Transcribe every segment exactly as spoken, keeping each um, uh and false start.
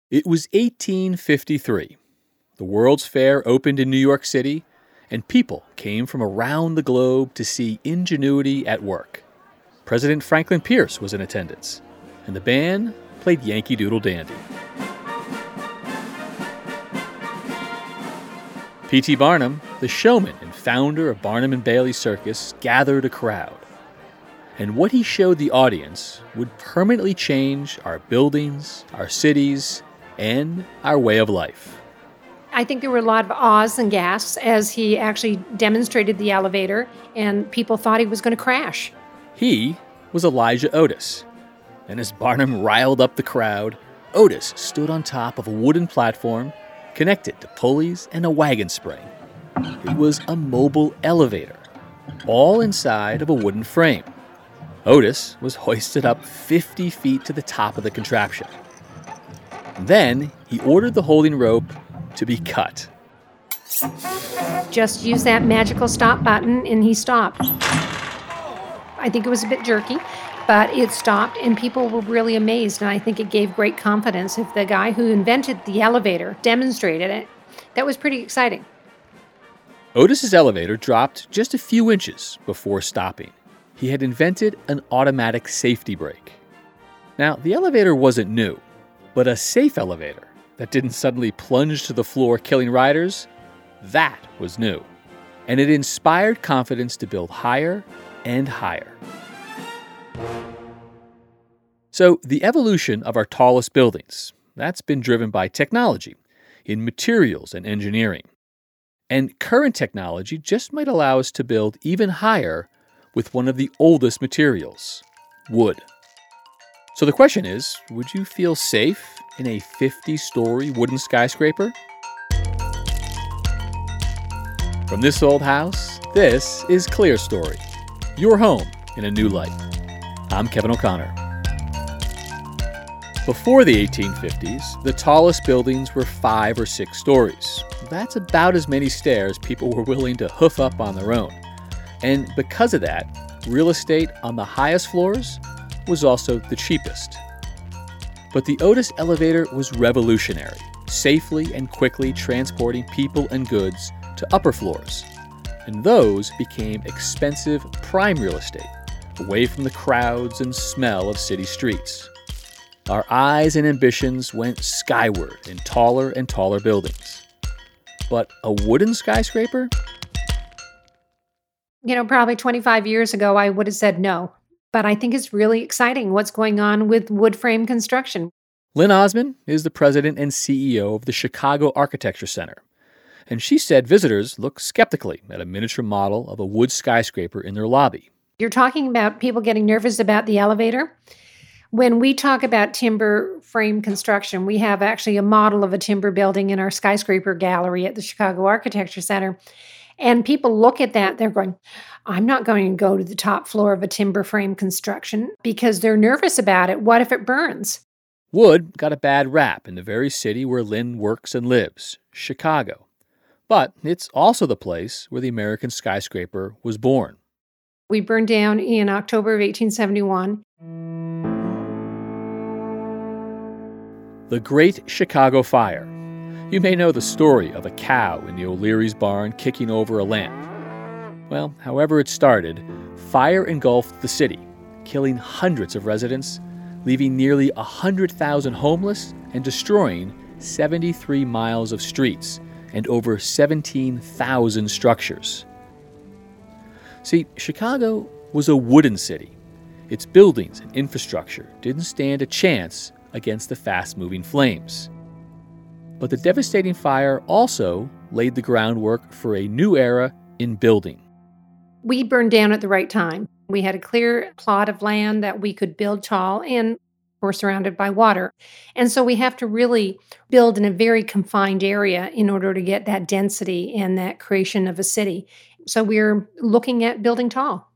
It was eighteen fifty-three. The World's Fair opened in New York City, and people came from around the globe to see ingenuity at work. President Franklin Pierce was in attendance, and the band played Yankee Doodle Dandy. P T. Barnum, the showman and founder of Barnum and Bailey Circus, gathered a crowd. And what he showed the audience would permanently change our buildings, our cities, and our way of life. I think there were a lot of ahs and gasps as he actually demonstrated the elevator, and people thought he was going to crash. He was Elijah Otis. And as Barnum riled up the crowd, Otis stood on top of a wooden platform connected to pulleys and a wagon spring. It was a mobile elevator, all inside of a wooden frame. Otis was hoisted up fifty feet to the top of the contraption. Then he ordered the holding rope to be cut. Just use that magical stop button and he stopped. I think it was a bit jerky, but it stopped and people were really amazed, and I think it gave great confidence. If the guy who invented the elevator demonstrated it, that was pretty exciting. Otis's elevator dropped just a few inches before stopping. He had invented an automatic safety brake. Now, the elevator wasn't new, but a safe elevator that didn't suddenly plunge to the floor killing riders, that was new. And it inspired confidence to build higher and higher. So the evolution of our tallest buildings, that's been driven by technology in materials and engineering. And current technology just might allow us to build even higher with one of the oldest materials, wood. So the question is, would you feel safe in a fifty-story wooden skyscraper? From this old house, this is Clear Story, your home in a new light. I'm Kevin O'Connor. Before the eighteen fifties, the tallest buildings were five or six stories. That's about as many stairs people were willing to hoof up on their own. And because of that, real estate on the highest floors was also the cheapest. But the Otis elevator was revolutionary, safely and quickly transporting people and goods to upper floors. And those became expensive prime real estate, away from the crowds and smell of city streets. Our eyes and ambitions went skyward in taller and taller buildings. But a wooden skyscraper? You know, probably twenty-five years ago, I would have said no. But I think it's really exciting what's going on with wood frame construction. Lynn Osmond is the president and C E O of the Chicago Architecture Center. And she said visitors look skeptically at a miniature model of a wood skyscraper in their lobby. You're talking about people getting nervous about the elevator. When we talk about timber frame construction, we have actually a model of a timber building in our skyscraper gallery at the Chicago Architecture Center. And people look at that, they're going, I'm not going to go to the top floor of a timber frame construction because they're nervous about it. What if it burns? Wood got a bad rap in the very city where Lynn works and lives, Chicago. But it's also the place where the American skyscraper was born. We burned down in October of eighteen seventy-one. The Great Chicago Fire. You may know the story of a cow in the O'Leary's barn kicking over a lamp. Well, however it started, fire engulfed the city, killing hundreds of residents, leaving nearly one hundred thousand homeless and destroying seventy-three miles of streets and over seventeen thousand structures. See, Chicago was a wooden city. Its buildings and infrastructure didn't stand a chance against the fast-moving flames. But the devastating fire also laid the groundwork for a new era in building. We burned down at the right time. We had a clear plot of land that we could build tall, and we're surrounded by water. And so we have to really build in a very confined area in order to get that density and that creation of a city. So we're looking at building tall.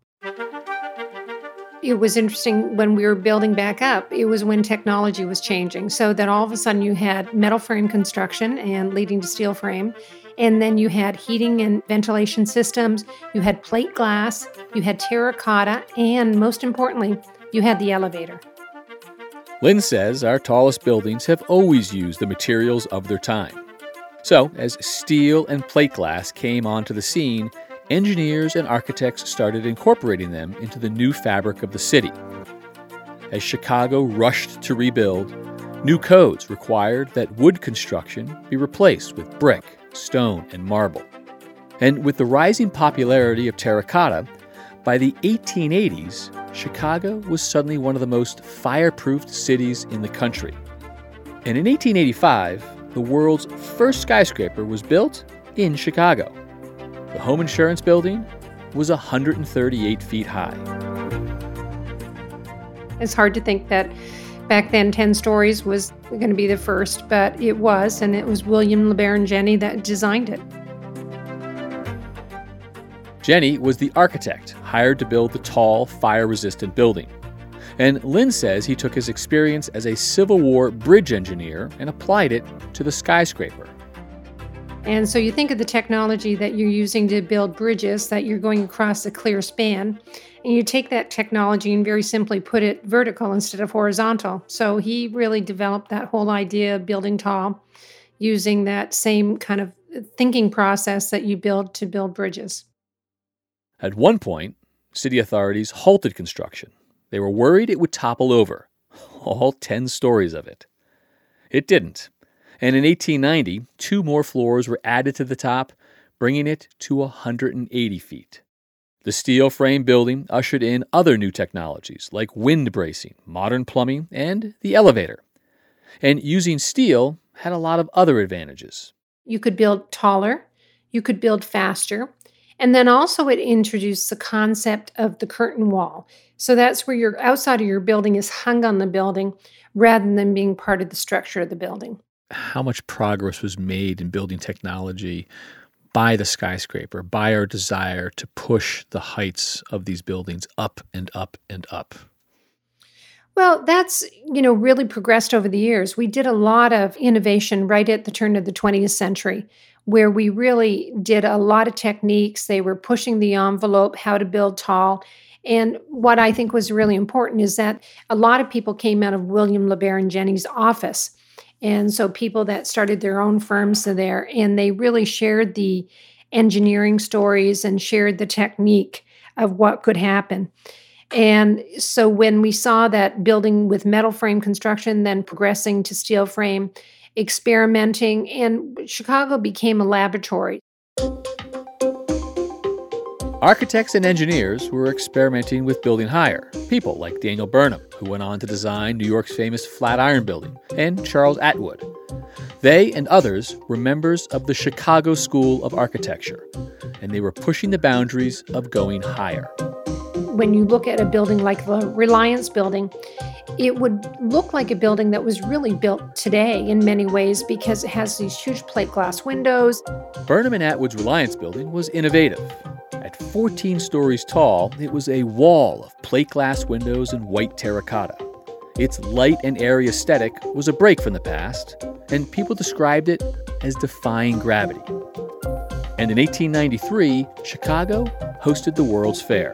It was interesting when we were building back up, it was when technology was changing. So that all of a sudden you had metal frame construction and leading to steel frame. And then you had heating and ventilation systems, you had plate glass, you had terracotta, and most importantly, you had the elevator. Lynn says our tallest buildings have always used the materials of their time. So, as steel and plate glass came onto the scene, engineers and architects started incorporating them into the new fabric of the city. As Chicago rushed to rebuild, new codes required that wood construction be replaced with brick, stone, and marble. And with the rising popularity of terracotta, by the eighteen eighties, Chicago was suddenly one of the most fireproofed cities in the country. And in eighteen eighty-five, the world's first skyscraper was built in Chicago. The home insurance building was one hundred thirty-eight feet high. It's hard to think that back then ten stories was going to be the first, but it was, and it was William LeBaron Jenney that designed it. Jenney was the architect hired to build the tall, fire-resistant building. And Lynn says he took his experience as a Civil War bridge engineer and applied it to the skyscraper. And so you think of the technology that you're using to build bridges, that you're going across a clear span, and you take that technology and very simply put it vertical instead of horizontal. So he really developed that whole idea of building tall using that same kind of thinking process that you build to build bridges. At one point, city authorities halted construction. They were worried it would topple over, all ten stories of it. It didn't. And in eighteen ninety, two more floors were added to the top, bringing it to one hundred eighty feet. The steel frame building ushered in other new technologies like wind bracing, modern plumbing, and the elevator. And using steel had a lot of other advantages. You could build taller, you could build faster, and then also it introduced the concept of the curtain wall. So that's where your outside of your building is hung on the building rather than being part of the structure of the building. How much progress was made in building technology by the skyscraper, by our desire to push the heights of these buildings up and up and up? Well, that's, you know, really progressed over the years. We did a lot of innovation right at the turn of the twentieth century, where we really did a lot of techniques. They were pushing the envelope, how to build tall. And what I think was really important is that a lot of people came out of William LeBaron Jenney's office. And so people that started their own firms there, and they really shared the engineering stories and shared the technique of what could happen. And so when we saw that building with metal frame construction, then progressing to steel frame, experimenting, and Chicago became a laboratory. Architects and engineers were experimenting with building higher. People like Daniel Burnham, who went on to design New York's famous Flatiron Building, and Charles Atwood. They and others were members of the Chicago School of Architecture, and they were pushing the boundaries of going higher. When you look at a building like the Reliance Building, it would look like a building that was really built today in many ways because it has these huge plate glass windows. Burnham and Atwood's Reliance Building was innovative. At fourteen stories tall, it was a wall of plate glass windows and white terracotta. Its light and airy aesthetic was a break from the past, and people described it as defying gravity. And in eighteen ninety-three, Chicago hosted the World's Fair.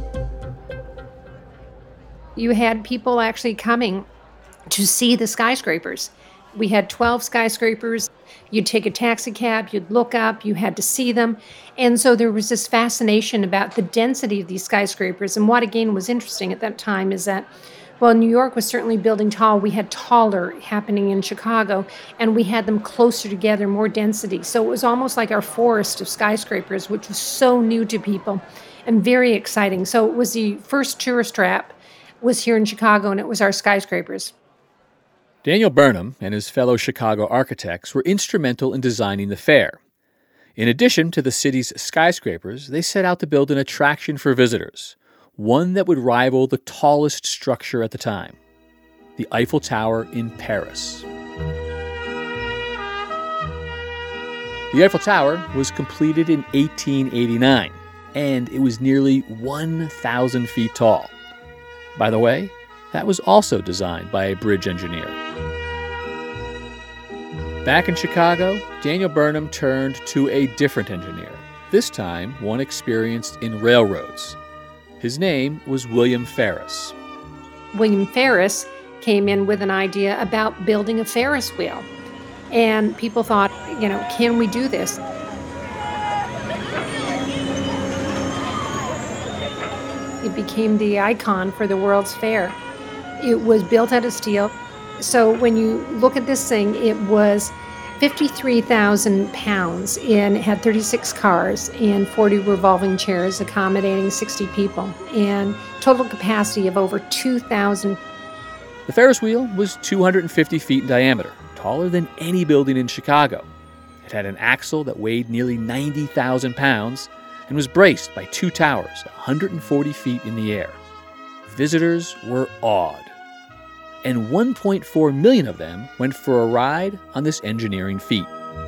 You had people actually coming to see the skyscrapers. We had twelve skyscrapers. You'd take a taxi cab, you'd look up, you had to see them. And so there was this fascination about the density of these skyscrapers. And what, again, was interesting at that time is that, well, New York was certainly building tall. We had taller happening in Chicago, and we had them closer together, more density. So it was almost like our forest of skyscrapers, which was so new to people and very exciting. So it was the first tourist trap was here in Chicago, and it was our skyscrapers. Daniel Burnham and his fellow Chicago architects were instrumental in designing the fair. In addition to the city's skyscrapers, they set out to build an attraction for visitors, one that would rival the tallest structure at the time, the Eiffel Tower in Paris. The Eiffel Tower was completed in eighteen eighty-nine, and it was nearly one thousand feet tall. By the way, that was also designed by a bridge engineer. Back in Chicago, Daniel Burnham turned to a different engineer, this time one experienced in railroads. His name was William Ferris. William Ferris came in with an idea about building a Ferris wheel. And people thought, you know, can we do this? It became the icon for the World's Fair. It was built out of steel. So when you look at this thing, it was fifty-three thousand pounds and it had thirty-six cars and forty revolving chairs accommodating sixty people and total capacity of over two thousand. The Ferris wheel was two hundred fifty feet in diameter, taller than any building in Chicago. It had an axle that weighed nearly ninety thousand pounds and was braced by two towers one hundred forty feet in the air. Visitors were awed. And one point four million of them went for a ride on this engineering feat.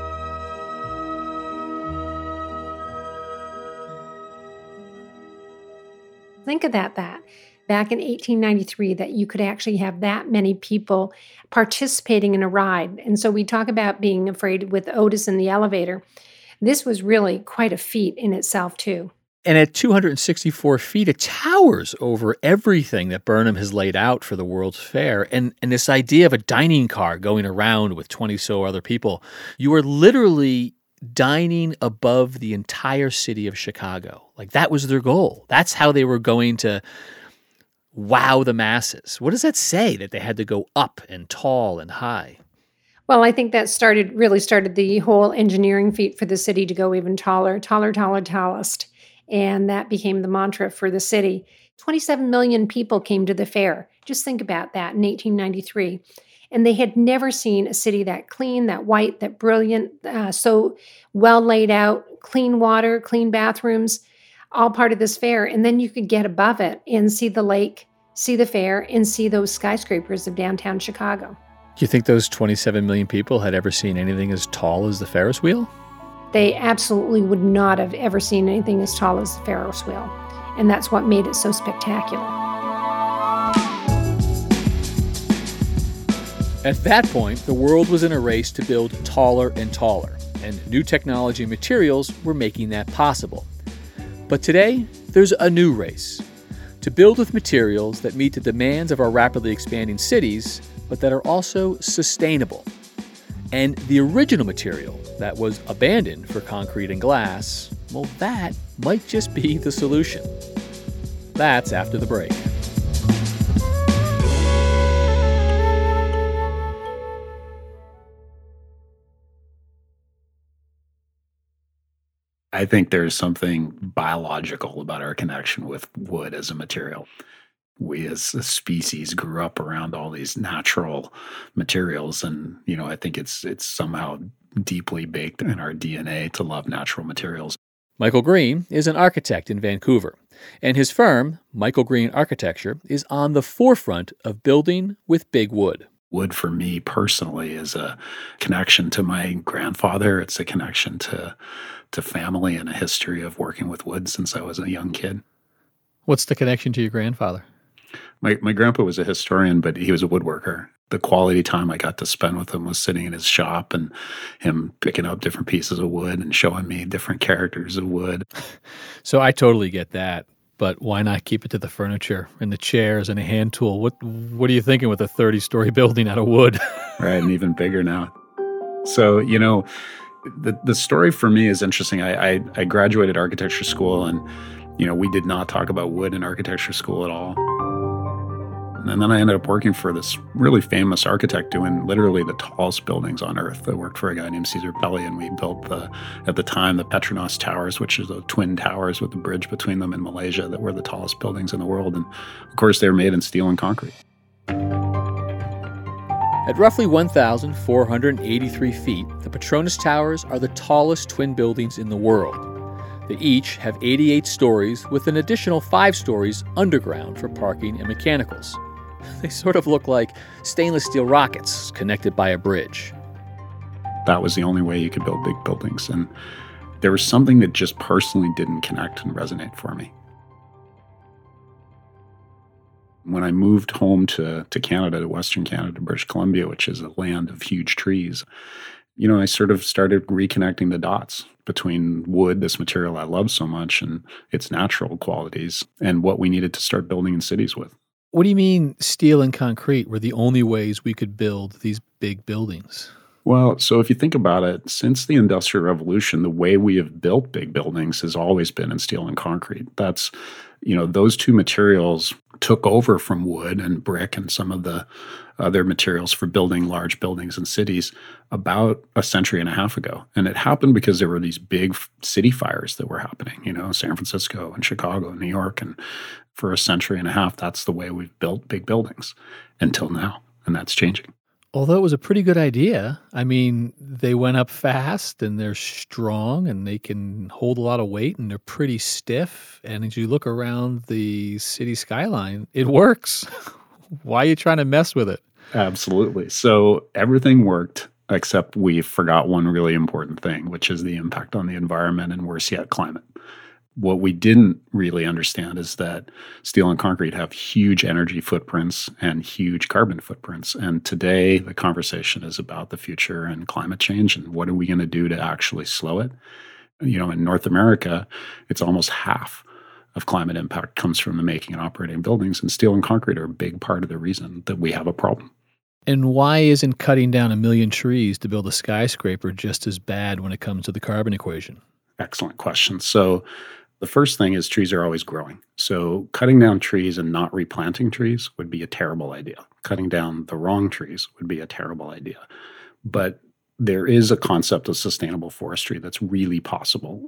Think of that, that back in eighteen ninety-three, that you could actually have that many people participating in a ride. And so we talk about being afraid with Otis in the elevator. This was really quite a feat in itself, too. And at two hundred sixty-four feet, it towers over everything that Burnham has laid out for the World's Fair. And, and this idea of a dining car going around with twenty so other people, you are literally dining above the entire city of Chicago. Like, that was their goal. That's how they were going to wow the masses. What does that say, that they had to go up and tall and high? Well, I think that started really started the whole engineering feat for the city to go even taller, taller, taller, tallest. And that became the mantra for the city. twenty-seven million people came to the fair. Just think about that in eighteen ninety-three. And they had never seen a city that clean, that white, that brilliant, uh, so well laid out, clean water, clean bathrooms, all part of this fair. And then you could get above it and see the lake, see the fair, and see those skyscrapers of downtown Chicago. Do you think those twenty-seven million people had ever seen anything as tall as the Ferris wheel? They absolutely would not have ever seen anything as tall as the Ferris wheel. And that's what made it so spectacular. At that point, the world was in a race to build taller and taller, and new technology and materials were making that possible. But today, there's a new race to build with materials that meet the demands of our rapidly expanding cities, but that are also sustainable. And the original material that was abandoned for concrete and glass, well, that might just be the solution. That's after the break. I think there's something biological about our connection with wood as a material. We as a species grew up around all these natural materials, and you know, I think it's it's somehow deeply baked in our D N A to love natural materials. Michael Green is an architect in Vancouver, and his firm, Michael Green Architecture, is on the forefront of building with big wood. Wood for me personally is a connection to my grandfather. It's a connection to to family and a history of working with wood since I was a young kid. What's the connection to your grandfather? My my grandpa was a historian, but he was a woodworker. The quality time I got to spend with him was sitting in his shop and him picking up different pieces of wood and showing me different characters of wood. So I totally get that, but why not keep it to the furniture and the chairs and a hand tool? What what are you thinking with a thirty-story building out of wood? Right, and even bigger now. So, you know, the the story for me is interesting. I, I, I graduated architecture school, and, you know, we did not talk about wood in architecture school at all. And then I ended up working for this really famous architect doing literally the tallest buildings on earth. I worked for a guy named Cesar Pelli, and we built, the, at the time, the Petronas Towers, which is the twin towers with the bridge between them in Malaysia that were the tallest buildings in the world. And, of course, they were made in steel and concrete. At roughly one thousand four hundred eighty-three feet, the Petronas Towers are the tallest twin buildings in the world. They each have eighty-eight stories with an additional five stories underground for parking and mechanicals. They sort of look like stainless steel rockets connected by a bridge. That was the only way you could build big buildings. And there was something that just personally didn't connect and resonate for me. When I moved home to, to Canada, to Western Canada, British Columbia, which is a land of huge trees, you know, I sort of started reconnecting the dots between wood, this material I love so much, and its natural qualities, and what we needed to start building in cities with. What do you mean steel and concrete were the only ways we could build these big buildings? Well, so if you think about it, since the Industrial Revolution, the way we have built big buildings has always been in steel and concrete. That's, you know, those two materials took over from wood and brick and some of the other materials for building large buildings and cities about a century and a half ago. And it happened because there were these big city fires that were happening, you know, San Francisco and Chicago and New York. And for a century and a half, that's the way we've built big buildings until now. And that's changing. Although it was a pretty good idea. I mean, they went up fast and they're strong and they can hold a lot of weight and they're pretty stiff. And as you look around the city skyline, it works. Why are you trying to mess with it? Absolutely. So everything worked, except we forgot one really important thing, which is the impact on the environment and worse yet, climate. What we didn't really understand is that steel and concrete have huge energy footprints and huge carbon footprints. And today, the conversation is about the future and climate change and what are we going to do to actually slow it. You know, in North America, it's almost half of climate impact comes from the making and operating of buildings, and steel and concrete are a big part of the reason that we have a problem. And why isn't cutting down a million trees to build a skyscraper just as bad when it comes to the carbon equation? Excellent question. So the first thing is trees are always growing. So cutting down trees and not replanting trees would be a terrible idea. Cutting down the wrong trees would be a terrible idea. But there is a concept of sustainable forestry that's really possible.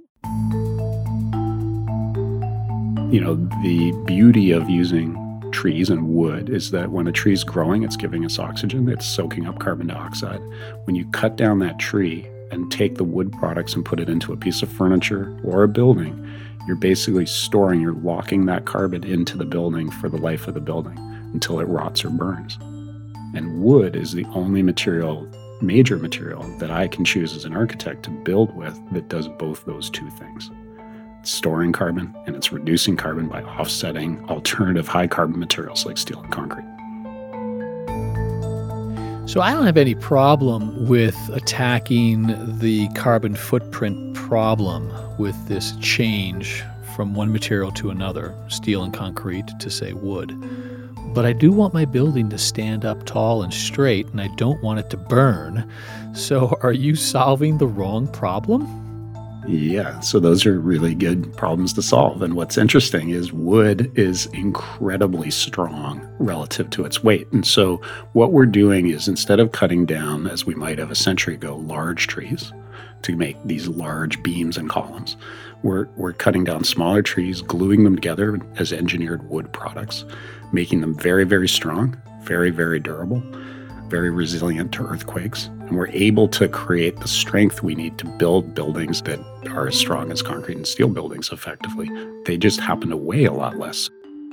You know, the beauty of using trees and wood is that when a tree is growing, it's giving us oxygen, it's soaking up carbon dioxide. When you cut down that tree and take the wood products and put it into a piece of furniture or a building, you're basically storing, you're locking that carbon into the building for the life of the building until it rots or burns. And wood is the only material, major material, that I can choose as an architect to build with that does both those two things. It's storing carbon and it's reducing carbon by offsetting alternative high carbon materials like steel and concrete. So I don't have any problem with attacking the carbon footprint problem with this change from one material to another, steel and concrete to, say, wood. But I do want my building to stand up tall and straight, and I don't want it to burn. So are you solving the wrong problem? Yeah, so those are really good problems to solve. And what's interesting is wood is incredibly strong relative to its weight. And so what we're doing is instead of cutting down, as we might have a century ago, large trees to make these large beams and columns, we're, we're cutting down smaller trees, gluing them together as engineered wood products, making them very, very strong, very, very durable, very resilient to earthquakes. And we're able to create the strength we need to build buildings that are as strong as concrete and steel buildings effectively. They just happen to weigh a lot less.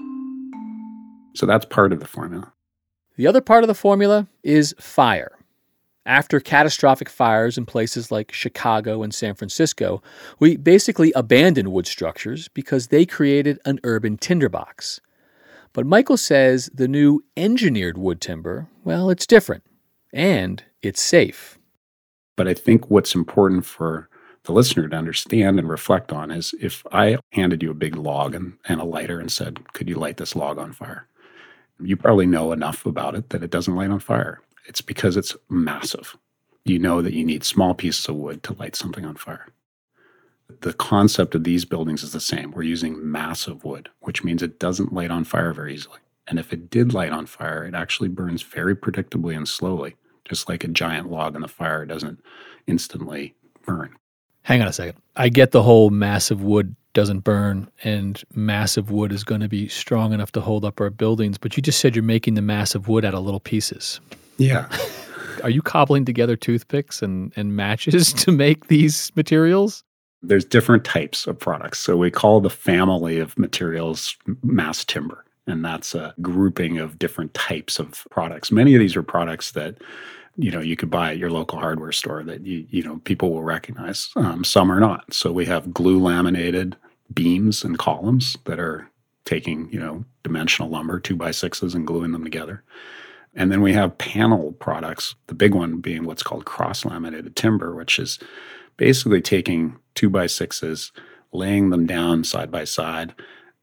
So that's part of the formula. The other part of the formula is fire. After catastrophic fires in places like Chicago and San Francisco, we basically abandoned wood structures because they created an urban tinderbox. But Michael says the new engineered wood timber, well, it's different, and it's safe. But I think what's important for the listener to understand and reflect on is if I handed you a big log and, and a lighter and said, could you light this log on fire? You probably know enough about it that it doesn't light on fire. It's because it's massive. You know that you need small pieces of wood to light something on fire. The concept of these buildings is the same. We're using massive wood, which means it doesn't light on fire very easily. And if it did light on fire, it actually burns very predictably and slowly, just like a giant log in the fire doesn't instantly burn. Hang on a second. I get the whole massive wood doesn't burn and massive wood is going to be strong enough to hold up our buildings, but you just said you're making the massive wood out of little pieces. Yeah. Are you cobbling together toothpicks and, and matches to make these materials? There's different types of products. So we call the family of materials mass timber, and that's a grouping of different types of products. Many of these are products that, you know, you could buy at your local hardware store that, you, you know, people will recognize. Um, some are not. So we have glue laminated beams and columns that are taking, you know, dimensional lumber, two by sixes, and gluing them together. And then we have panel products, the big one being what's called cross-laminated timber, which is basically taking two by sixes, laying them down side by side,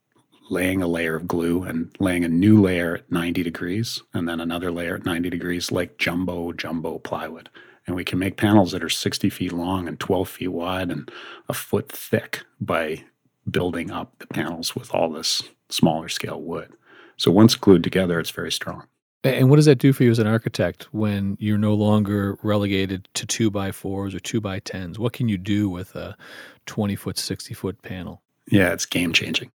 laying a layer of glue and laying a new layer at ninety degrees and then another layer at ninety degrees, like jumbo, jumbo plywood. And we can make panels that are sixty feet long and twelve feet wide and a foot thick by building up the panels with all this smaller scale wood. So once glued together, it's very strong. And what does that do for you as an architect when you're no longer relegated to two by fours or two by tens? What can you do with a twenty foot, sixty foot panel? Yeah, it's game changing.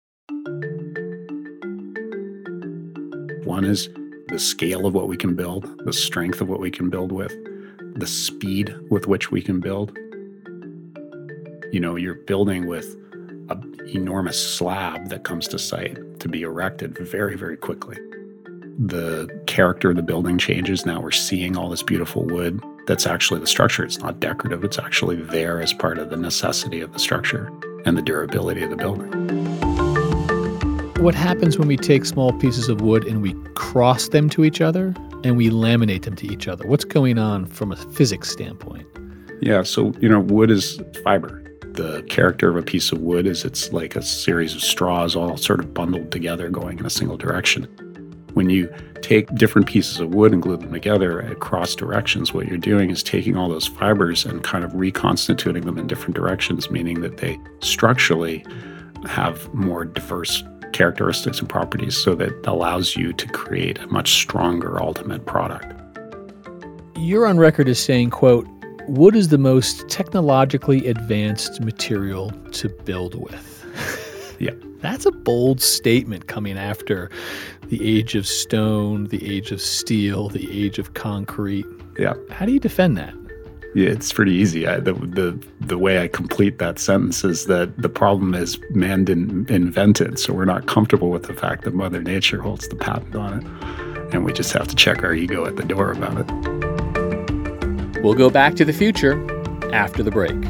One is the scale of what we can build, the strength of what we can build with, the speed with which we can build. You know, you're building with an enormous slab that comes to site to be erected very, very quickly. The character of the building changes. Now we're seeing all this beautiful wood. That's actually the structure. It's not decorative. It's actually there as part of the necessity of the structure and the durability of the building. What happens when we take small pieces of wood and we cross them to each other and we laminate them to each other? What's going on from a physics standpoint? Yeah, so, you know, wood is fiber. The character of a piece of wood is it's like a series of straws all sort of bundled together going in a single direction. When you take different pieces of wood and glue them together across directions, what you're doing is taking all those fibers and kind of reconstituting them in different directions, meaning that they structurally have more diverse characteristics and properties, so that allows you to create a much stronger ultimate product. You're on record as saying, quote, wood is the most technologically advanced material to build with. Yeah. That's a bold statement coming after the age of stone, the age of steel, the age of concrete. Yeah. How do you defend that? Yeah, it's pretty easy. I, the, the the way I complete that sentence is that the problem is man didn't invent it, so we're not comfortable with the fact that Mother Nature holds the patent on it, and we just have to check our ego at the door about it. We'll go back to the future after the break.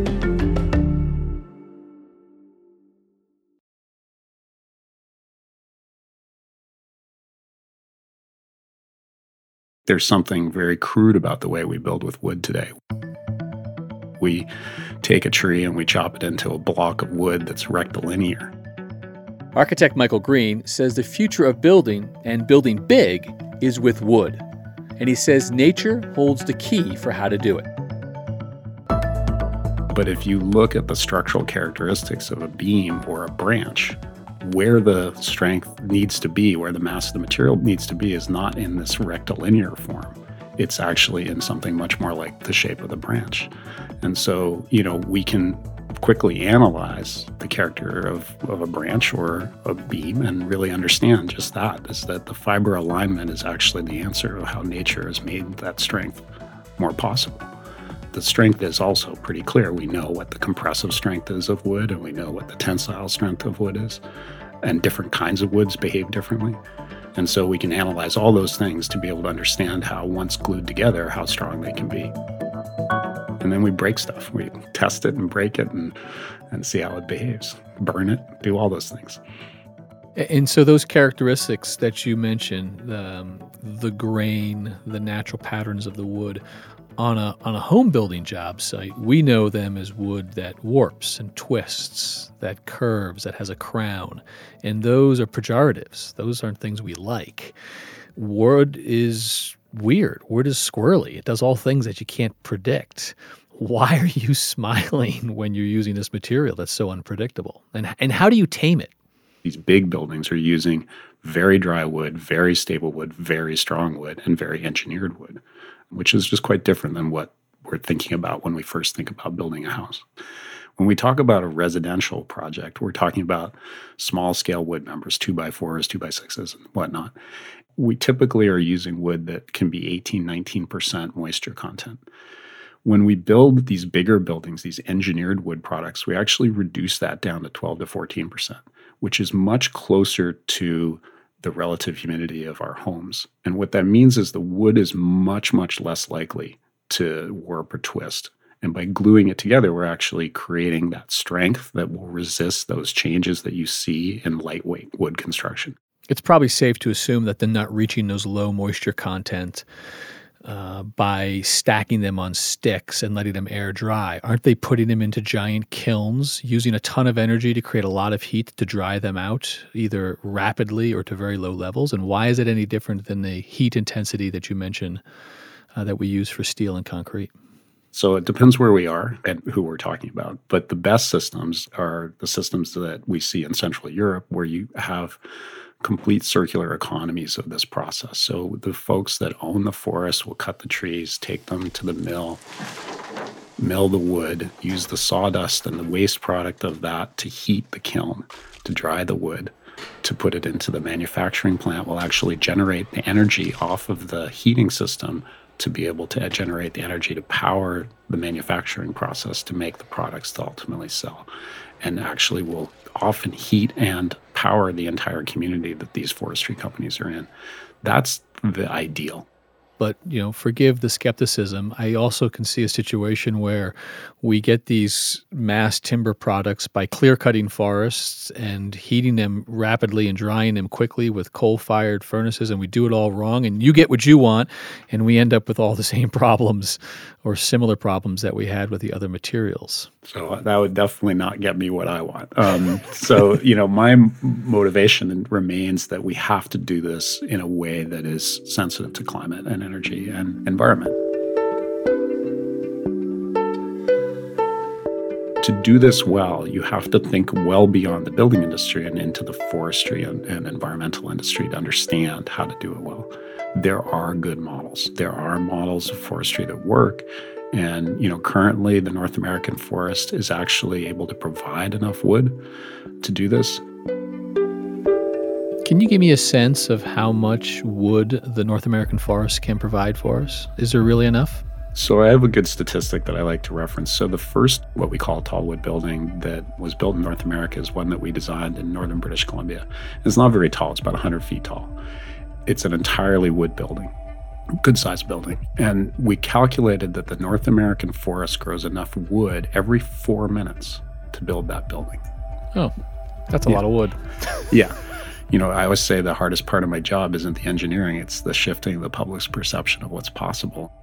There's something very crude about the way we build with wood today. We take a tree and we chop it into a block of wood that's rectilinear. Architect Michael Green says the future of building, and building big, is with wood. And he says nature holds the key for how to do it. But if you look at the structural characteristics of a beam or a branch, where the strength needs to be, where the mass of the material needs to be, is not in this rectilinear form. It's actually in something much more like the shape of the branch. And so, you know, we can quickly analyze the character of, of a branch or a beam and really understand just that, is that the fiber alignment is actually the answer of how nature has made that strength more possible. The strength is also pretty clear. We know what the compressive strength is of wood, and we know what the tensile strength of wood is, and different kinds of woods behave differently. And so we can analyze all those things to be able to understand how, once glued together, how strong they can be. And then we break stuff. We test it and break it and, and see how it behaves, burn it, do all those things. And so those characteristics that you mentioned, um, the grain, the natural patterns of the wood, on a on a home building job site, we know them as wood that warps and twists, that curves, that has a crown. And those are pejoratives. Those aren't things we like. Wood is weird. Wood is squirrely. It does all things that you can't predict. Why are you smiling when you're using this material that's so unpredictable? And and how do you tame it? These big buildings are using very dry wood, very stable wood, very strong wood, and very engineered wood, which is just quite different than what we're thinking about when we first think about building a house. When we talk about a residential project, we're talking about small-scale wood members, two by fours, two by sixes, and whatnot. We typically are using wood that can be eighteen, nineteen percent moisture content. When we build these bigger buildings, these engineered wood products, we actually reduce that down to twelve to fourteen percent, which is much closer to the relative humidity of our homes. And what that means is the wood is much, much less likely to warp or twist. And by gluing it together, we're actually creating that strength that will resist those changes that you see in lightweight wood construction. It's probably safe to assume that the nut reaching those low moisture content uh, by stacking them on sticks and letting them air dry? Aren't they putting them into giant kilns, using a ton of energy to create a lot of heat to dry them out, either rapidly or to very low levels? And why is it any different than the heat intensity that you mentioned uh, that we use for steel and concrete? So it depends where we are and who we're talking about. But the best systems are the systems that we see in Central Europe, where you have complete circular economies of this process. So the folks that own the forest will cut the trees, take them to the mill, mill the wood, use the sawdust and the waste product of that to heat the kiln, to dry the wood, to put it into the manufacturing plant, will actually generate the energy off of the heating system to be able to generate the energy to power the manufacturing process to make the products to ultimately sell, and actually will often heat and power the entire community that these forestry companies are in. That's the ideal. But, you know, forgive the skepticism. I also can see a situation where we get these mass timber products by clear-cutting forests and heating them rapidly and drying them quickly with coal-fired furnaces, and we do it all wrong, and you get what you want, and we end up with all the same problems or similar problems that we had with the other materials. So that would definitely not get me what I want. Um, so, you know, my motivation remains that we have to do this in a way that is sensitive to climate and energy and environment. To do this well, you have to think well beyond the building industry and into the forestry and, and environmental industry to understand how to do it well. There are good models. There are models of forestry that work. And, you know, currently the North American forest is actually able to provide enough wood to do this. Can you give me a sense of how much wood the North American forest can provide for us? Is there really enough? So I have a good statistic that I like to reference. So the first, what we call tall wood building that was built in North America is one that we designed in northern British Columbia. It's not very tall. It's about one hundred feet tall. It's an entirely wood building, good-sized building. And we calculated that the North American forest grows enough wood every four minutes to build that building. Oh, that's a yeah. lot of wood. Yeah. You know, I always say the hardest part of my job isn't the engineering, it's the shifting of the public's perception of what's possible.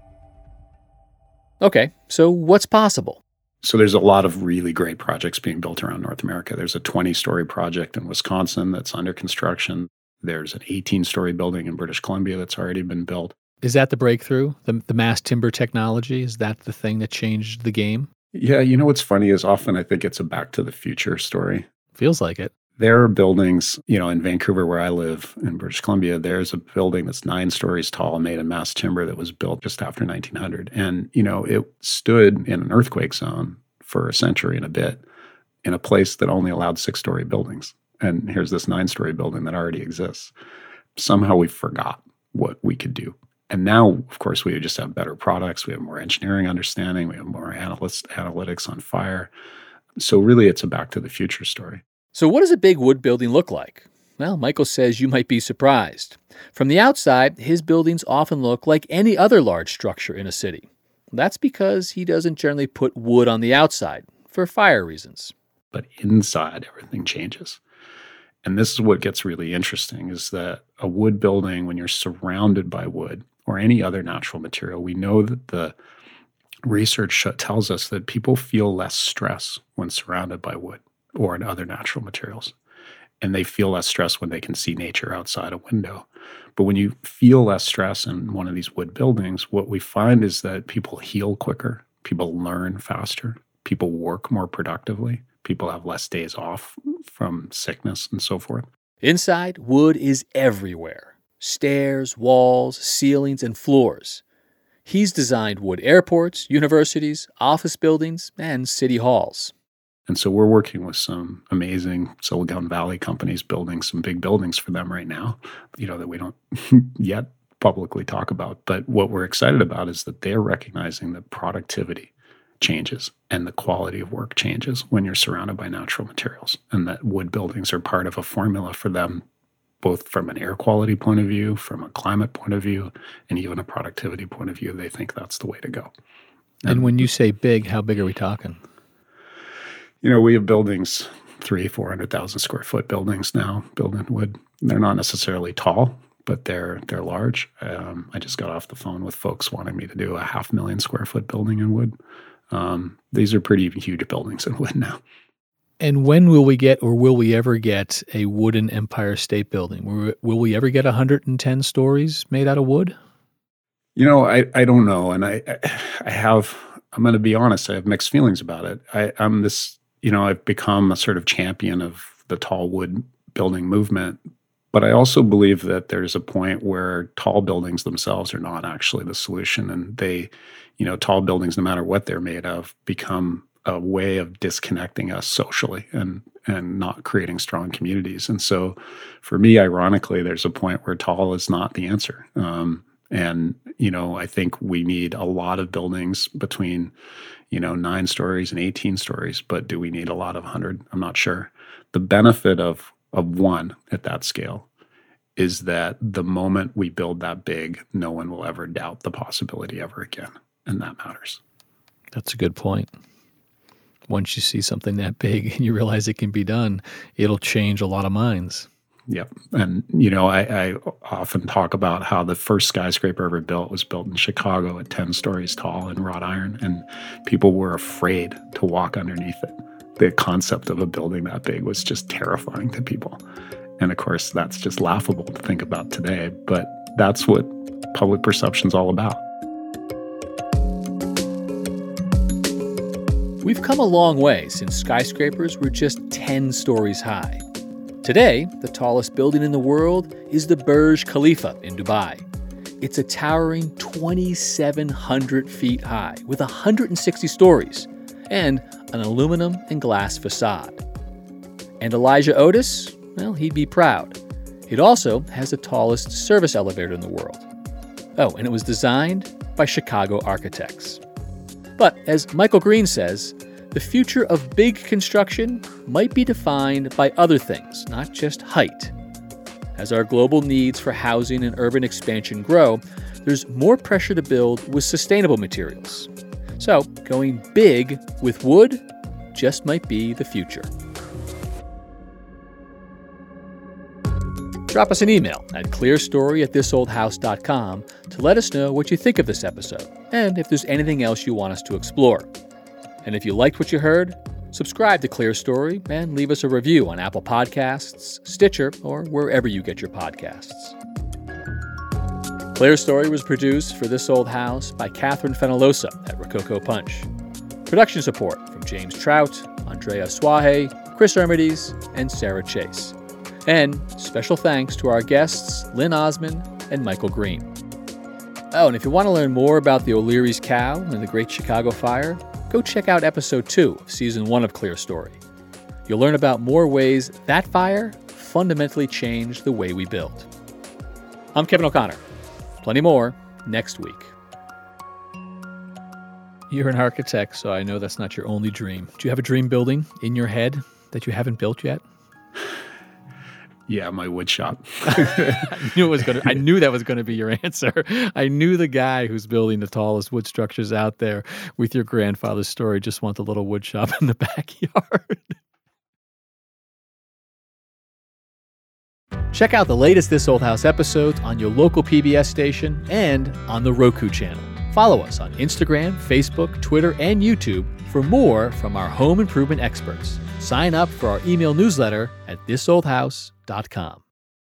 Okay, so what's possible? So there's a lot of really great projects being built around North America. There's a twenty-story project in Wisconsin that's under construction. There's an eighteen-story building in British Columbia that's already been built. Is that the breakthrough? The, the mass timber technology? Is that the thing that changed the game? Yeah, you know what's funny is often I think it's a back to the future story. Feels like it. There are buildings, you know, in Vancouver where I live in British Columbia, there's a building that's nine stories tall made of mass timber that was built just after nineteen hundred. And, you know, it stood in an earthquake zone for a century and a bit in a place that only allowed six-story buildings. And here's this nine-story building that already exists. Somehow we forgot what we could do. And now, of course, we just have better products. We have more engineering understanding. We have more analyst, analytics on fire. So really, it's a back to the future story. So what does a big wood building look like? Well, Michael says you might be surprised. From the outside, his buildings often look like any other large structure in a city. That's because he doesn't generally put wood on the outside for fire reasons. But inside, everything changes. And this is what gets really interesting, is that a wood building, when you're surrounded by wood or any other natural material, we know that the research tells us that people feel less stress when surrounded by wood or in other natural materials. And they feel less stress when they can see nature outside a window. But when you feel less stress in one of these wood buildings, what we find is that people heal quicker, people learn faster, people work more productively, people have less days off from sickness and so forth. Inside, wood is everywhere. Stairs, walls, ceilings, and floors. He's designed wood airports, universities, office buildings, and city halls. And so we're working with some amazing Silicon Valley companies building some big buildings for them right now, you know, that we don't yet publicly talk about. But what we're excited about is that they're recognizing that productivity changes and the quality of work changes when you're surrounded by natural materials, and that wood buildings are part of a formula for them, both from an air quality point of view, from a climate point of view, and even a productivity point of view. They think that's the way to go. And, and when you say big, how big are we talking? You know, we have buildings, three, four hundred thousand square foot buildings now built in wood. They're not necessarily tall, but they're they're large. Um, I just got off the phone with folks wanting me to do a half million square foot building in wood. Um, these are pretty huge buildings in wood now. And when will we get, or will we ever get, a wooden Empire State Building? Will, will we ever get one hundred ten stories made out of wood? You know, I, I don't know. And I, I have, I'm going to be honest, I have mixed feelings about it. I, I'm this, you know, I've become a sort of champion of the tall wood building movement. But I also believe that there's a point where tall buildings themselves are not actually the solution. And they, you know, tall buildings, no matter what they're made of, become a way of disconnecting us socially and and not creating strong communities. And so for me, ironically, there's a point where tall is not the answer. Um, and, you know, I think we need a lot of buildings between, you know, nine stories and eighteen stories. But do we need a lot of one hundred? I'm not sure. The benefit of of one at that scale is that the moment we build that big, no one will ever doubt the possibility ever again. And that matters. That's a good point. Once you see something that big and you realize it can be done, it'll change a lot of minds. Yep. And, you know, I, I often talk about how the first skyscraper ever built was built in Chicago at ten stories tall in wrought iron, and people were afraid to walk underneath it. The concept of a building that big was just terrifying to people. And of course, that's just laughable to think about today, but that's what public perception's all about. We've come a long way since skyscrapers were just ten stories high. Today, the tallest building in the world is the Burj Khalifa in Dubai. It's a towering twenty-seven hundred feet high with one hundred sixty stories and an aluminum and glass facade. And Elijah Otis, well, he'd be proud. It also has the tallest service elevator in the world. Oh, and it was designed by Chicago architects. But as Michael Green says, the future of big construction might be defined by other things, not just height. As our global needs for housing and urban expansion grow, there's more pressure to build with sustainable materials. So going big with wood just might be the future. Drop us an email at clearstory at thisoldhouse dot com to let us know what you think of this episode and if there's anything else you want us to explore. And if you liked what you heard, subscribe to Clear Story and leave us a review on Apple Podcasts, Stitcher, or wherever you get your podcasts. Clear Story was produced for This Old House by Catherine Fenolosa at Rococo Punch. Production support from James Trout, Andrea Suaje, Chris Ermides, and Sarah Chase. And special thanks to our guests, Lynn Osmond and Michael Green. Oh, and if you want to learn more about the O'Leary's Cow and the Great Chicago Fire, go check out episode two of season one of Clear Story. You'll learn about more ways that fire fundamentally changed the way we build. I'm Kevin O'Connor. Plenty more next week. You're an architect, so I know that's not your only dream. Do you have a dream building in your head that you haven't built yet? Yeah, my wood shop. I knew it was going to, I knew that was going to be your answer. I knew the guy who's building the tallest wood structures out there with your grandfather's story just wants a little wood shop in the backyard. Check out the latest This Old House episodes on your local P B S station and on the Roku channel. Follow us on Instagram, Facebook, Twitter, and YouTube for more from our home improvement experts. Sign up for our email newsletter at this old house dot com.